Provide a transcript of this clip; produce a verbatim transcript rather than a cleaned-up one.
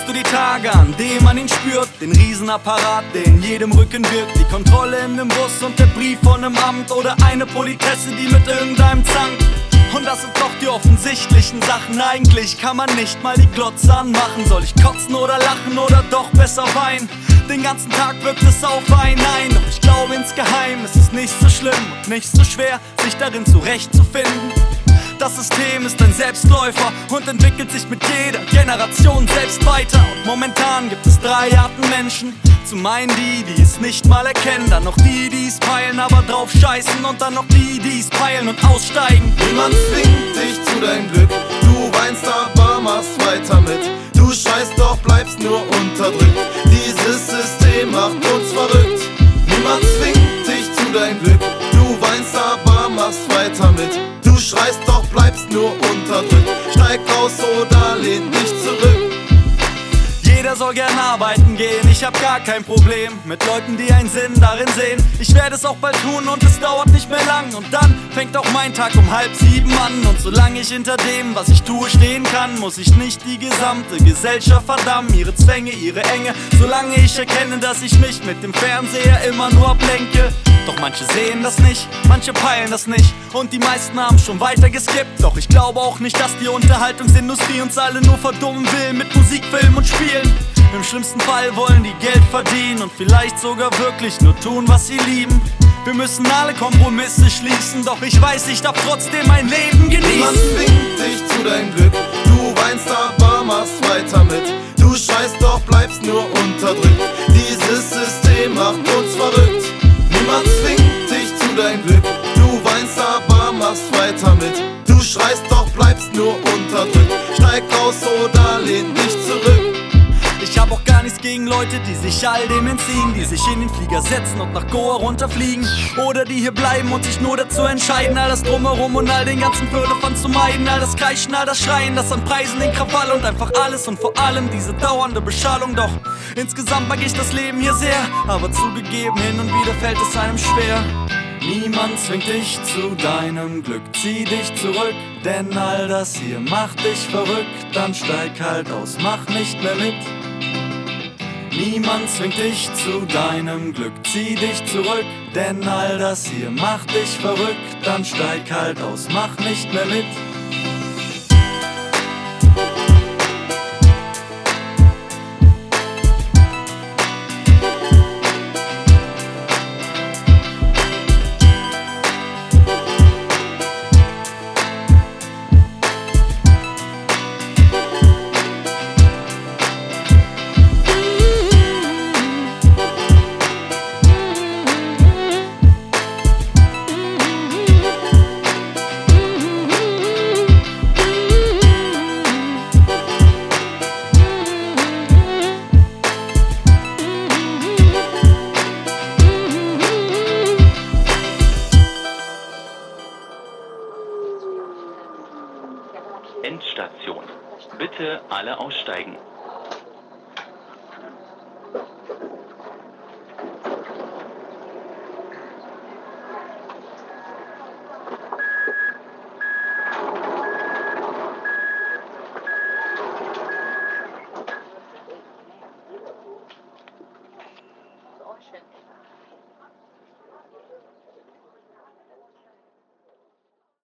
Erinnerst du die Tage, an denen man ihn spürt? Den Riesenapparat, der in jedem Rücken wirkt. Die Kontrolle in dem Bus und der Brief von einem Amt. Oder eine Politesse, die mit irgendeinem zankt. Und das sind doch die offensichtlichen Sachen. Eigentlich kann man nicht mal die Glotze anmachen. Soll ich kotzen oder lachen oder doch besser weinen? Den ganzen Tag wirkt es auf einen ein. Doch ich glaube insgeheim, es ist nicht so schlimm und nicht so schwer, sich darin zurechtzufinden. Das System ist ein Selbstläufer und entwickelt sich mit jeder Generation selbst weiter. Und momentan gibt es drei Arten Menschen. Zum einen die, die es nicht mal erkennen. Dann noch die, die es peilen, aber drauf scheißen. Und dann noch die, die es peilen und aussteigen. Niemand zwingt dich zu deinem Glück. Du weinst, aber machst weiter mit. Du scheißt, doch bleibst nur unterdrückt. Dieses System macht uns verrückt. Niemand zwingt dich zu deinem Glück. Du weinst, aber machst weiter mit. Du schreist, doch bleibst nur unterdrückt. Steig aus oder lehn dich zurück. Jeder soll gern arbeiten gehen, ich hab gar kein Problem mit Leuten, die einen Sinn darin sehen. Ich werde es auch bald tun und es dauert nicht mehr lang. Und dann fängt auch mein Tag um halb sieben an. Und solange ich hinter dem, was ich tue, stehen kann, muss ich nicht die gesamte Gesellschaft verdammen. Ihre Zwänge, ihre Enge, solange ich erkenne, dass ich mich mit dem Fernseher immer nur ablenke. Doch manche sehen das nicht, manche peilen das nicht. Und die meisten haben schon weiter geskippt. Doch ich glaube auch nicht, dass die Unterhaltungsindustrie uns alle nur verdummen will mit Musik, Film und Spielen. Im schlimmsten Fall wollen die Geld verdienen und vielleicht sogar wirklich nur tun, was sie lieben. Wir müssen alle Kompromisse schließen, doch ich weiß, ich darf trotzdem mein Leben genießen. Niemand zwingt dich zu deinem Glück. Du weinst, aber machst weiter mit. Du scheißt, doch bleibst nur unterdrückt. Dieses System macht uns verrückt. Niemand zwingt dich zu deinem Glück. Du weinst, aber machst weiter mit. Du schreist, doch bleibst nur unterdrückt. Steig aus oder lehn dich zurück. Ich hab auch gar nichts gegen Leute, die sich all dem entziehen, die sich in den Flieger setzen und nach Goa runterfliegen. Oder die hier bleiben und sich nur dazu entscheiden, all das Drumherum und all den ganzen Firlefanz zu meiden. All das Kreischen, all das Schreien, das an Preisen, den Krawall und einfach alles und vor allem diese dauernde Beschallung. Doch insgesamt mag ich das Leben hier sehr, aber zugegeben, hin und wieder fällt es einem schwer. Niemand zwingt dich zu deinem Glück, zieh dich zurück, denn all das hier macht dich verrückt. Dann steig halt aus, mach nicht mehr mit. Niemand zwingt dich zu deinem Glück, zieh dich zurück, denn all das hier macht dich verrückt. Dann steig halt aus, mach nicht mehr mit. Endstation. Bitte alle aussteigen.